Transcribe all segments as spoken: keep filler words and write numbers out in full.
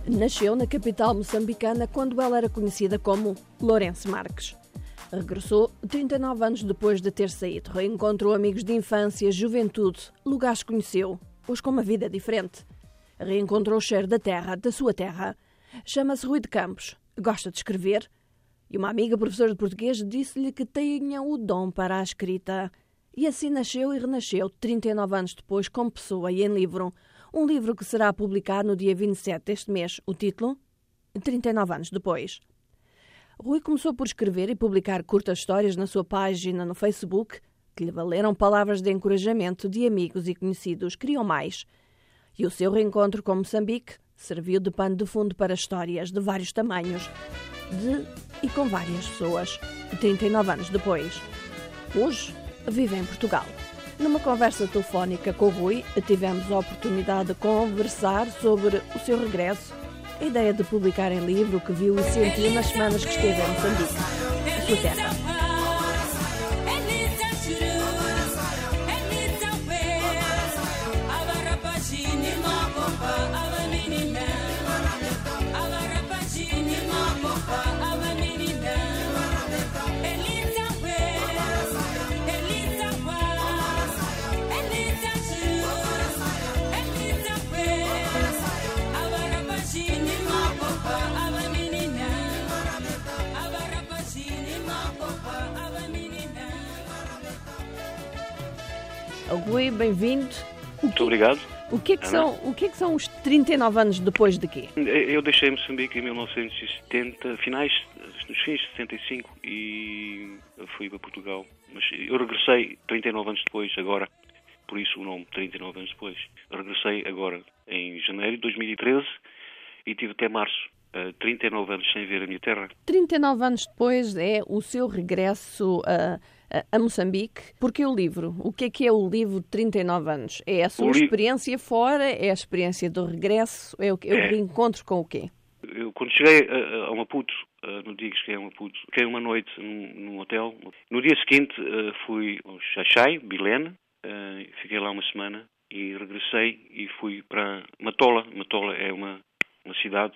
Nasceu na capital moçambicana quando ela era conhecida como Lourenço Marques. Regressou trinta e nove anos depois de ter saído. Reencontrou amigos de infância, juventude, lugares que conheceu, hoje com uma vida diferente. Reencontrou o cheiro da terra, da sua terra. Chama-se Rui de Campos, gosta de escrever. E uma amiga professora de português disse-lhe que tinha o dom para a escrita. E assim nasceu e renasceu trinta e nove anos depois como pessoa e em livro. Um livro que será publicado no dia vinte e sete deste mês. O título? trinta e nove anos depois. Rui começou por escrever e publicar curtas histórias na sua página no Facebook, que lhe valeram palavras de encorajamento de amigos e conhecidos. Queriam mais. E o seu reencontro com Moçambique serviu de pano de fundo para histórias de vários tamanhos, de e com várias pessoas. trinta e nove anos depois. Hoje, vive em Portugal. Numa conversa telefónica com o Rui, tivemos a oportunidade de conversar sobre o seu regresso, a ideia de publicar em livro que viu e sentiu nas semanas que esteve em Moçambique, a sua terra. Rui, bem-vindo. Muito obrigado. O que, é que são, o que é que são os trinta e nove anos depois de quê? Eu deixei Moçambique em mil novecentos e setenta, finais, nos fins de setenta e cinco, e fui para Portugal. Mas eu regressei trinta e nove anos depois, agora, por isso o nome, trinta e nove anos depois. Eu regressei agora, em janeiro de dois mil e treze, e tive até março, trinta e nove anos sem ver a minha terra. trinta e nove anos depois é o seu regresso a... a Moçambique. Porque o livro? O que é que é o livro de trinta e nove anos? É a sua li... experiência fora? É a experiência do regresso? É o, é o é. reencontro com o quê? Eu, quando cheguei a, a Maputo, no dia que cheguei a Maputo, fiquei uma noite num, num hotel. No dia seguinte fui ao Xaxai, Bilene, fiquei lá uma semana e regressei e fui para Matola. Matola é uma, uma cidade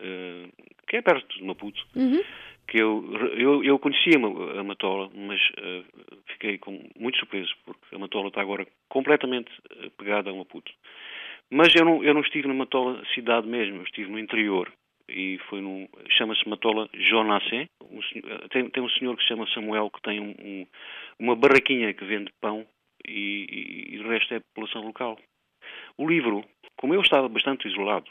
que é perto de Maputo. Uhum. Que eu, eu, eu conhecia a Matola, mas uh, fiquei com, muito surpreso, porque a Matola está agora completamente pegada a Maputo. Mas eu não, eu não estive na Matola cidade mesmo, eu estive no interior, e foi num, chama-se Matola Jonacé. Um, tem, tem um senhor que se chama Samuel, que tem um, um, uma barraquinha que vende pão, e, e, e o resto é a população local. O livro, como eu estava bastante isolado,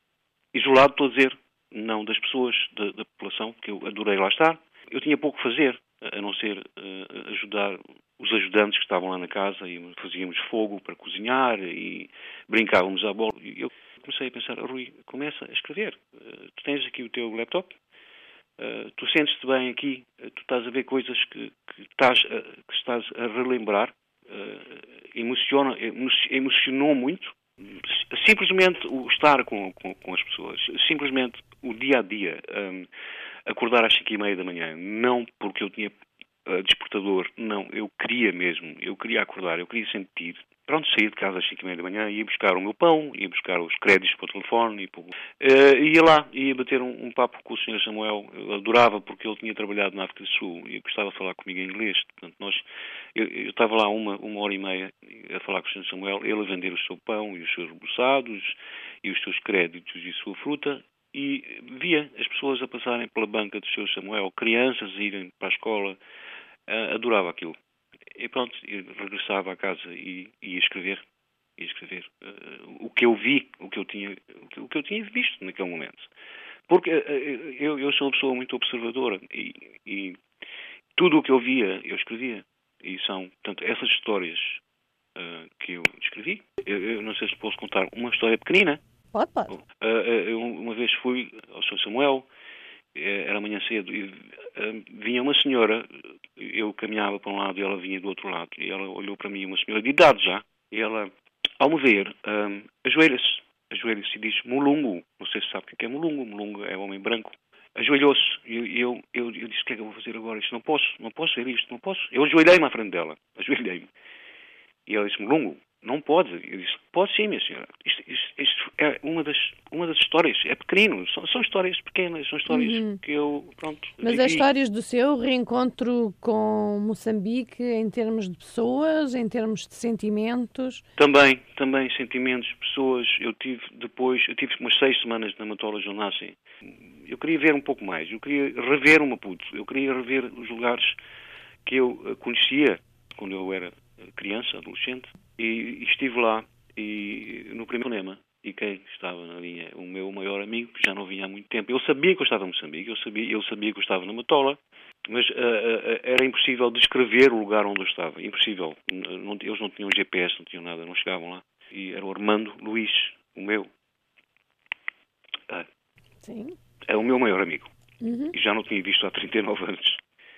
isolado estou a dizer, não das pessoas, da, da população, que eu adorei lá estar. Eu tinha pouco a fazer, a não ser uh, ajudar os ajudantes que estavam lá na casa, e fazíamos fogo para cozinhar e brincávamos à bola. E eu comecei a pensar, Rui, começa a escrever. Uh, tu tens aqui o teu laptop, uh, tu sentes-te bem aqui, uh, tu estás a ver coisas que, que, estás, uh, que estás a relembrar, uh, emociona, emocionou muito. Simplesmente o estar com, com, com as pessoas, simplesmente o dia-a-dia, um, acordar às cinco e meia da manhã, não porque eu tinha uh, despertador, não, eu queria mesmo, eu queria acordar, eu queria sentir. Pronto, saí de casa às cinco e meia da manhã, ia buscar o meu pão, ia buscar os créditos para o telefone, e para... Uh, ia lá, ia bater um, um papo com o senhor Samuel. Eu adorava, porque ele tinha trabalhado na África do Sul e eu gostava de falar comigo em inglês. Portanto, nós, eu, eu estava lá uma, uma hora e meia a falar com o senhor Samuel, ele a vender o seu pão e os seus almoçados e os seus créditos e a sua fruta, e via as pessoas a passarem pela banca do senhor Samuel, crianças a irem para a escola. Uh, adorava aquilo. E pronto, eu regressava à casa e ia escrever, ia escrever uh, o que eu vi, o que eu tinha, o que, o que eu tinha visto naquele momento. Porque uh, eu, eu sou uma pessoa muito observadora e, e tudo o que eu via, eu escrevia. E são, portanto, essas histórias uh, que eu escrevi. Eu, eu não sei se posso contar uma história pequenina. Pode, pode. Uh, uh, eu uma vez fui ao senhor Samuel, era amanhã cedo, e uh, vinha uma senhora, eu caminhava para um lado e ela vinha do outro lado, e ela olhou para mim, uma senhora de idade já, e ela, ao me ver, um, ajoelha-se, ajoelha-se e diz, mulungu, não sei se sabe o que é mulungu, mulungu é homem branco, ajoelhou-se, e eu, eu, eu, eu disse, o que é que eu vou fazer agora? Isto não posso, não posso ver isto, não posso. Eu ajoelhei-me à frente dela, ajoelhei-me, e ela disse, mulungu, não pode. Eu disse, pode sim, minha senhora, isto, isto, isto é uma das, uma das histórias, é pequenino, são, são histórias pequenas, são histórias uhum. que eu, pronto... Mas vivi. as histórias do seu reencontro com Moçambique em termos de pessoas, em termos de sentimentos? Também, também sentimentos, pessoas, eu tive depois, eu tive umas seis semanas na Matola João Nascem. Eu queria ver um pouco mais, eu queria rever o Maputo, eu queria rever os lugares que eu conhecia quando eu era criança, adolescente, e, e estive lá, e no primeiro cinema, e quem estava na linha, o meu maior amigo, que já não vinha há muito tempo. Eu sabia que eu estava em Moçambique, eu sabia, ele sabia que eu estava na Matola, mas uh, uh, era impossível descrever o lugar onde eu estava, impossível. Não, eles não tinham G P S, não tinham nada, não chegavam lá. E era o Armando Luís, o meu. Uh, Sim. É o meu maior amigo. Uhum. E já não tinha visto há trinta e nove anos.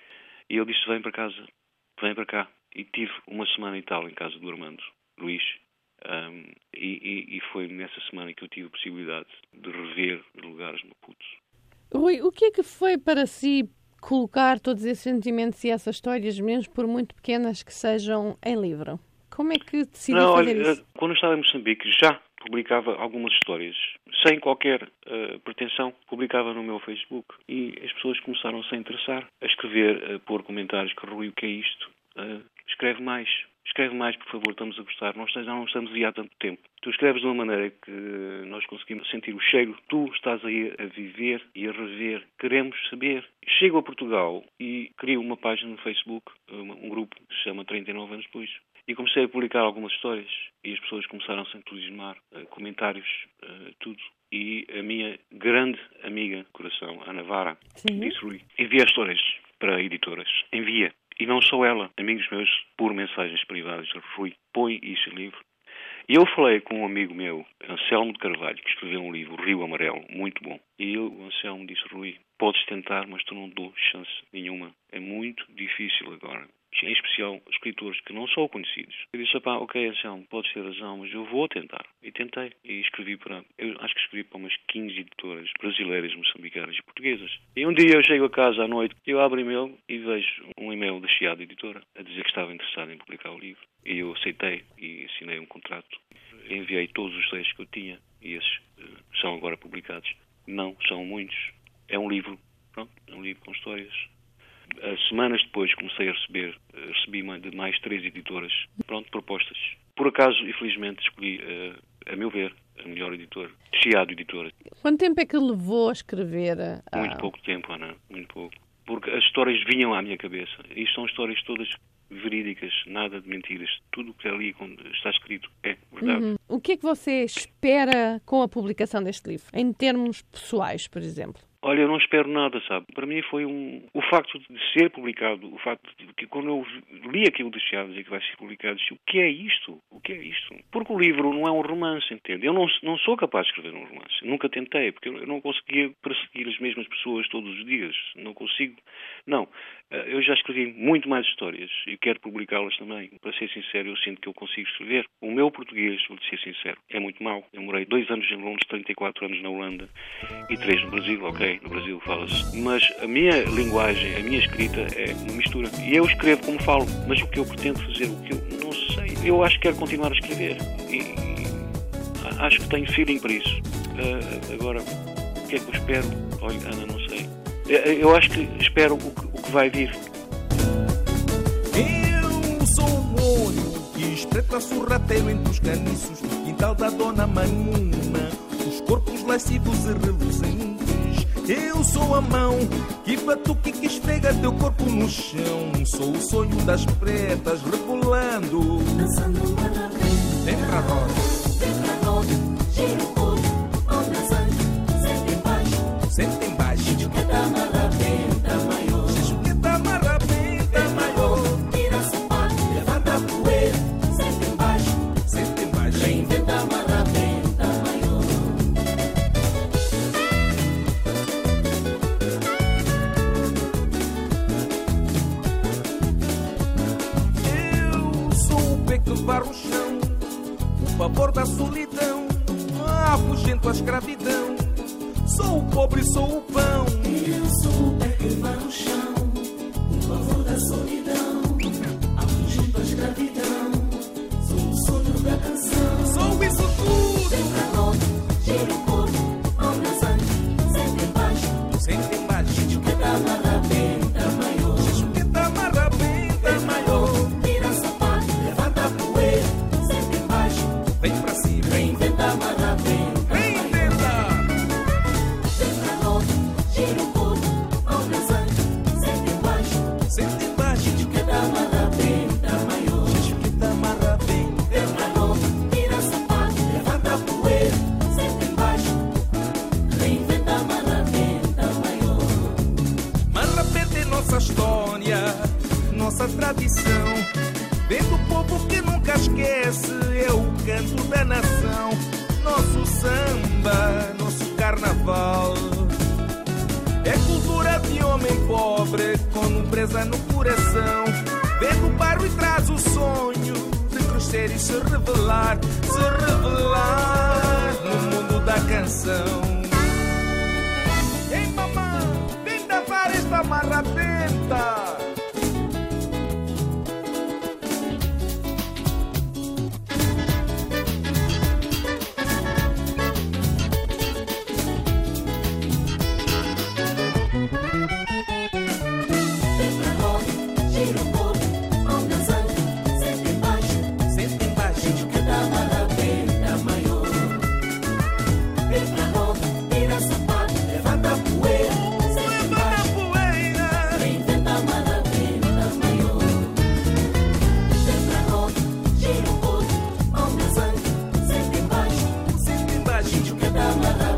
E ele disse, vem para casa, vem para cá. E tive uma semana e tal em casa do Armando Luís. Um, e, e, e foi nessa semana que eu tive a possibilidade de rever lugares no Maputo. Rui, o que é que foi para si colocar todos esses sentimentos e essas histórias, mesmo por muito pequenas que sejam, em livro? Como é que decidiu Não, fazer olha, isso? Quando eu estava em Moçambique já publicava algumas histórias, sem qualquer uh, pretensão, publicava no meu Facebook. E as pessoas começaram-se a interessar, a escrever, a pôr comentários que Rui, o que é isto? Uh, escreve mais. Escreve mais, por favor, estamos a gostar. Nós já não estamos aí há tanto tempo. Tu escreves de uma maneira que nós conseguimos sentir o cheiro. Tu estás aí a viver e a rever. Queremos saber. Chego a Portugal e crio uma página no Facebook, um grupo que se chama trinta e nove anos depois. E comecei a publicar algumas histórias. E as pessoas começaram a se entusiasmar. Comentários, tudo. E a minha grande amiga de coração, Ana Vara, disse, Rui, envia histórias para editoras. Envia. E não só ela, amigos meus, por mensagens privadas, Rui, põe isso em livro. E eu falei com um amigo meu, Anselmo de Carvalho, que escreveu um livro, Rio Amarelo, muito bom. E eu, o Anselmo disse, Rui, podes tentar, mas tu não dou chance nenhuma. É muito difícil agora. Em especial, escritores que não são conhecidos. Eu disse, pá, ok, Anselmo, podes ter razão, mas eu vou tentar. E tentei. E escrevi para, eu acho que escrevi para umas quinze editoras brasileiras, moçambicanas e portuguesas. E um dia eu chego a casa à noite, eu abro o e-mail e vejo um e-mail da Chiado Editora a dizer que estava interessado em publicar o livro. E eu aceitei e assinei um contrato. Enviei todos os textos que eu tinha e esses uh, são agora publicados. Não são muitos. É um livro, pronto, é um livro com histórias. Uh, semanas depois comecei a receber, uh, recebi de mais três editoras, pronto, propostas. Por acaso, infelizmente, escolhi, uh, a meu ver, a melhor editora, Chiado Editora. Quanto tempo é que levou a escrever? A... Muito pouco tempo, Ana, muito pouco. Porque as histórias vinham à minha cabeça. E são histórias todas verídicas, nada de mentiras. Tudo o que ali está escrito é verdade. Uhum. O que é que você espera com a publicação deste livro, em termos pessoais, por exemplo? Olha, eu não espero nada, sabe? Para mim foi um... O facto de ser publicado, o facto de que quando eu li aquilo de Chiado dizer que vai ser publicado, disse, o que é isto? O que é isto? Porque o livro não é um romance, entende? Eu não, não sou capaz de escrever um romance. Nunca tentei, porque eu não conseguia perseguir as mesmas pessoas todos os dias. Não consigo. Não. Eu já escrevi muito mais histórias e quero publicá-las também. Para ser sincero, eu sinto que eu consigo escrever. O meu português, vou ser sincero, é muito mau. Eu morei dois anos em Londres, trinta e quatro anos na Holanda e três no Brasil, ok? No Brasil fala-se. Mas a minha linguagem, a minha escrita é uma mistura. E eu escrevo como falo, mas o que eu pretendo fazer, o que eu não sei. Eu acho que quero continuar a escrever. E, e acho que tenho feeling para isso. Uh, agora, o que é que eu espero? Olha, Ana, não sei. Eu acho que espero o que, o que vai vir. Eu sou um olho que espreita sorrateiro entre os caniços do quintal da Dona Manuna, os corpos lascivos e reluzentes. Eu sou a mão que batuque que esfrega teu corpo no chão. Sou o sonho das pretas rebolando, dançando maravilha. Vem pra roda, vem pra roda, gira o corpo, onda sangue, sente embaixo, sente embaixo. O chão, o pavor da solidão, afugento a escravidão. Sou o pobre, sou o pão. Eu sou o pé que vai no chão, o pavor da solidão, afugento a escravidão. Sou o sonho da canção. Sou isso tudo. Vem pra nós, tradição. Vem do povo que nunca esquece, é o canto da nação. Nosso samba, nosso carnaval. É cultura de homem pobre, com nobreza no coração. Vem do bairro e traz o sonho de crescer e se revelar, se revelar no mundo da canção. Ei, mamãe, vem dançar esta marra atenta. Cada